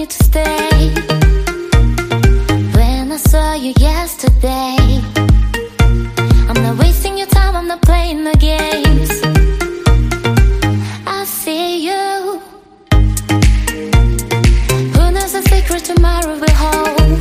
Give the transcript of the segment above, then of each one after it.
you to stay. When I saw you yesterday, I'm not wasting your time, I'm not playing the games. I see you. Who knows the secret tomorrow will hold?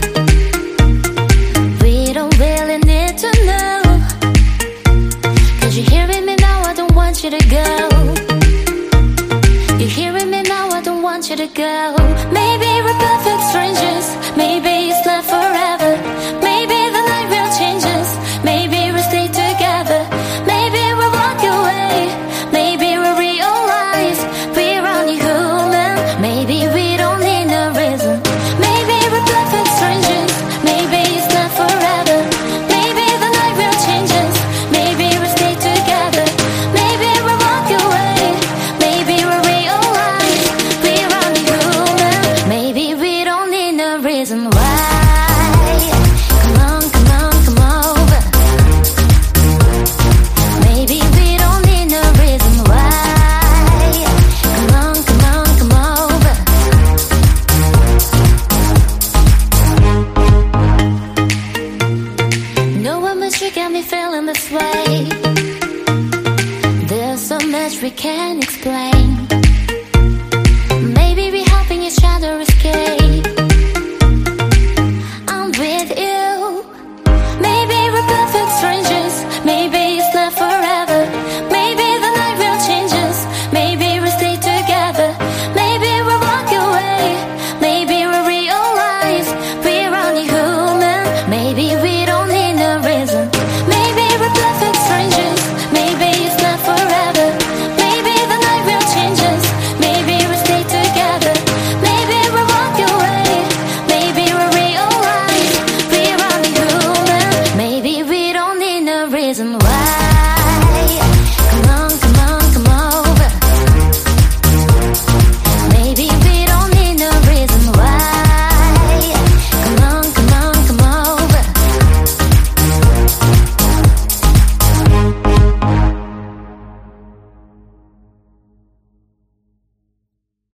We don't really need to know. Cause you're hearing me now, I don't want you to go. You're hearing me now, I don't want you to go. Maybe we're perfect strangers, maybe it's not forever. Maybe the night will change us, maybe we'll stay together. Maybe we'll walk away, maybe we'll realize we're only human. Maybe we don't need no reason. Maybe we're perfect strangers, maybe it's not forever. Maybe the night will change us, maybe we'll stay together. Maybe we'll walk away, maybe we'll realize we're only human. Maybe we don't need no reason why. Come on, come on, come over. Maybe we don't need no reason why. Come on, come on, come over. No one but you got me feeling this way. There's so much we can't explain.